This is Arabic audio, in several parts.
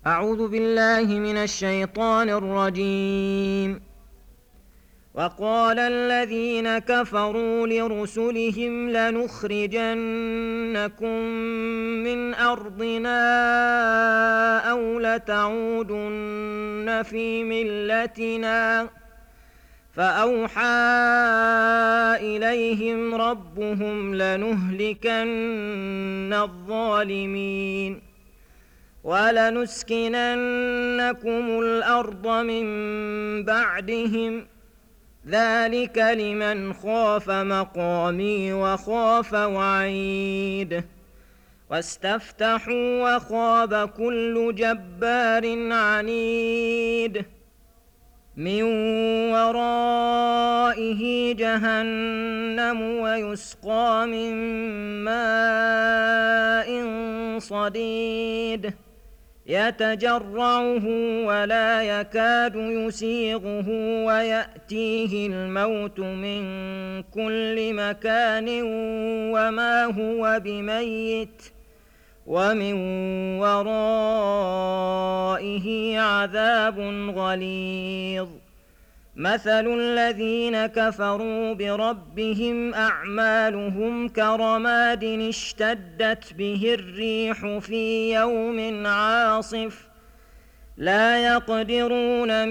أعوذ بالله من الشيطان الرجيم. وقال الذين كفروا لرسلهم لنخرجنكم من أرضنا أو لتعودن في ملتنا فأوحى إليهم ربهم لنهلكن الظالمين ولنسكننكم الأرض من بعدهم ذلك لمن خاف مقامي وخاف وعيد. واستفتحوا وخاب كل جبار عنيد من ورائه جهنم ويسقى من ماء صديد يتجرعه ولا يكاد يسيغه ويأتيه الموت من كل مكان وما هو بميت ومن ورائه عذاب غليظ. مثل الذين كفروا بربهم أعمالهم كرماد اشتدت به الريح في يوم عاصف لا يقدرون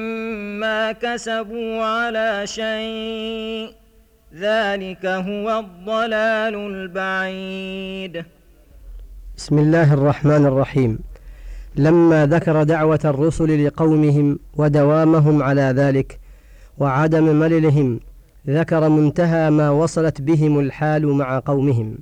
مما كسبوا على شيء ذلك هو الضلال البعيد. بسم الله الرحمن الرحيم. لما ذكر دعوة الرسل لقومهم ودوامهم على ذلك وعدم مللهم ذكر منتهى ما وصلت بهم الحال مع قومهم،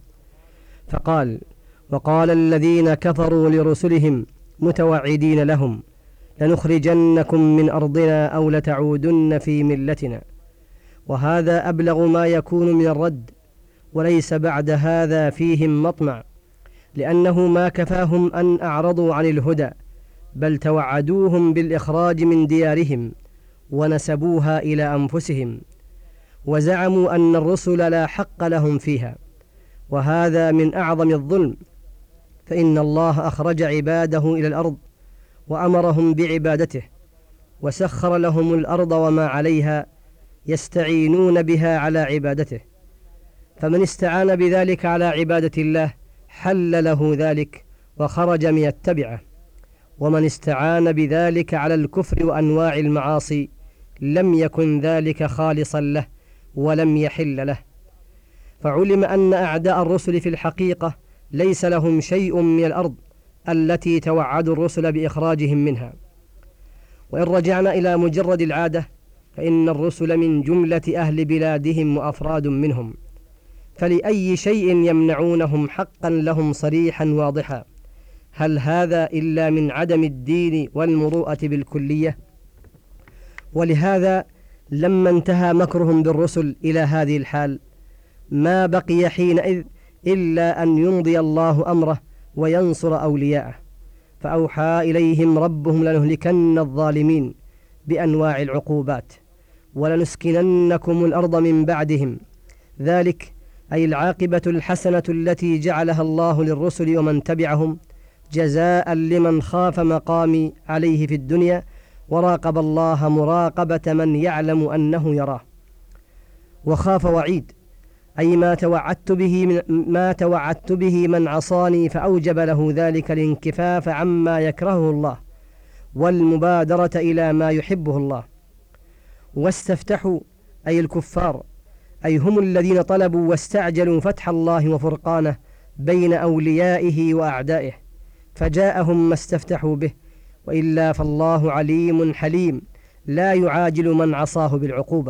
فقال: وقال الذين كفروا لرسلهم متوعدين لهم لنخرجنكم من أرضنا أو لتعودن في ملتنا. وهذا أبلغ ما يكون من الرد، وليس بعد هذا فيهم مطمع، لأنه ما كفاهم أن أعرضوا عن الهدى، بل توعدوهم بالإخراج من ديارهم ونسبوها إلى أنفسهم، وزعموا أن الرسل لا حق لهم فيها، وهذا من أعظم الظلم، فإن الله أخرج عباده إلى الأرض وأمرهم بعبادته، وسخر لهم الأرض وما عليها يستعينون بها على عبادته، فمن استعان بذلك على عبادة الله حل له ذلك وخرج من التبعة، ومن استعان بذلك على الكفر وأنواع المعاصي لم يكن ذلك خالصا له ولم يحل له. فعلم أن أعداء الرسل في الحقيقة ليس لهم شيء من الأرض التي توعدوا الرسل بإخراجهم منها. وإن رجعنا إلى مجرد العادة فإن الرسل من جملة أهل بلادهم وأفراد منهم، فلأي شيء يمنعونهم حقا لهم صريحا واضحا؟ هل هذا إلا من عدم الدين والمروءة بالكلية؟ ولهذا لما انتهى مكرهم بالرسل إلى هذه الحال ما بقي حينئذ إلا أن يمضي الله أمره وينصر أولياءه، فأوحى إليهم ربهم لنهلكن الظالمين بأنواع العقوبات ولنسكننكم الأرض من بعدهم، ذلك أي العاقبة الحسنة التي جعلها الله للرسل ومن تبعهم جزاء لمن خاف مقامي عليه في الدنيا وراقب الله مراقبة من يعلم أنه يراه. وخاف وعيد أي ما توعدت به من عصاني، فأوجب له ذلك الانكفاف عما يكرهه الله والمبادرة إلى ما يحبه الله. واستفتحوا أي الكفار، أي هم الذين طلبوا واستعجلوا فتح الله وفرقانه بين أوليائه وأعدائه، فجاءهم ما استفتحوا به، وإلا فالله عليم حليم لا يعاجل من عصاه بالعقوبة.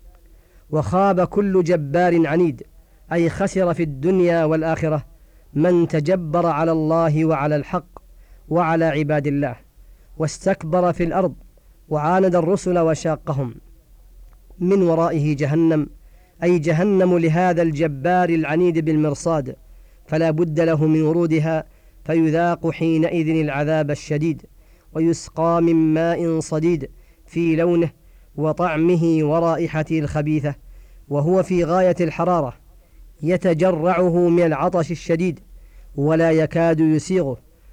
وخاب كل جبار عنيد أي خسر في الدنيا والآخرة من تجبر على الله وعلى الحق وعلى عباد الله واستكبر في الأرض وعاند الرسل وشاقهم. من ورائه جهنم أي جهنم لهذا الجبار العنيد بالمرصاد، فلا بد له من ورودها، فيذاق حينئذ العذاب الشديد ويسقى من ماء صديد في لونه وطعمه ورائحته الخبيثة، وهو في غاية الحرارة، يتجرعه من العطش الشديد ولا يكاد يسيغه،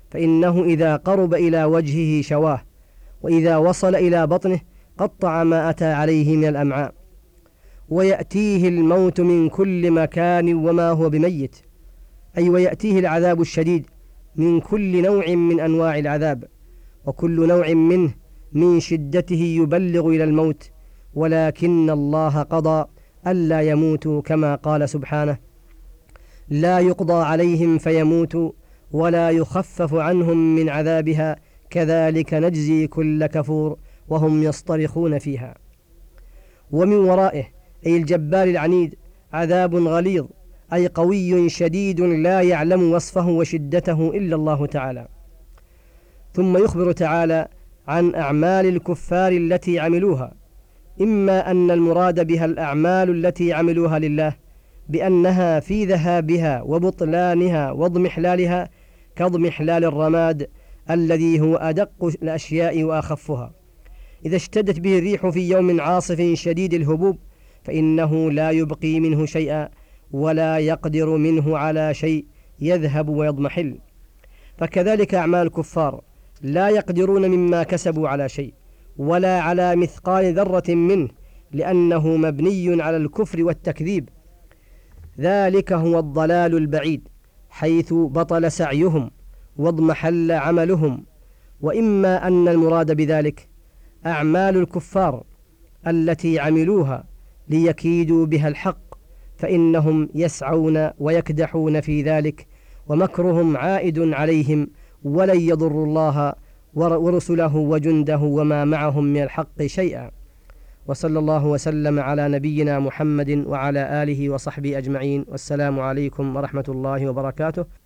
فإنه إذا قرب إلى وجهه شواه، وإذا وصل إلى بطنه قطع ما أتى عليه من الأمعاء. ويأتيه الموت من كل مكان وما هو بميت، أي ويأتيه العذاب الشديد من كل نوع من أنواع العذاب، وكل نوع منه من شدته يبلغ إلى الموت، ولكن الله قضى ألا يموتوا كما قال سبحانه: لا يقضى عليهم فيموتوا ولا يخفف عنهم من عذابها كذلك نجزي كل كفور وهم يصطرخون فيها. ومن ورائه أي الجبار العنيد عذاب غليظ، أي قوي شديد لا يعلم وصفه وشدته إلا الله تعالى. ثم يخبر تعالى عن أعمال الكفار التي عملوها، إما أن المراد بها الأعمال التي عملوها لله بأنها في ذهابها وبطلانها واضمحلالها كاضمحلال الرماد الذي هو أدق الأشياء وأخفها. إذا اشتدت به الريح في يوم عاصف شديد الهبوب فإنه لا يبقي منه شيئا ولا يقدر منه على شيء، يذهب ويضمحل. فكذلك أعمال الكفار لا يقدرون مما كسبوا على شيء ولا على مثقال ذرة منه، لأنه مبني على الكفر والتكذيب. ذلك هو الضلال البعيد، حيث بطل سعيهم واضمحل عملهم. وإما أن المراد بذلك أعمال الكفار التي عملوها ليكيدوا بها الحق، فإنهم يسعون ويكدحون في ذلك، ومكرهم عائد عليهم، ولن يضروا الله ورسله وجنده وما معهم من الحق شيئا. وصلى الله وسلم على نبينا محمد وعلى آله وصحبه أجمعين، والسلام عليكم ورحمة الله وبركاته.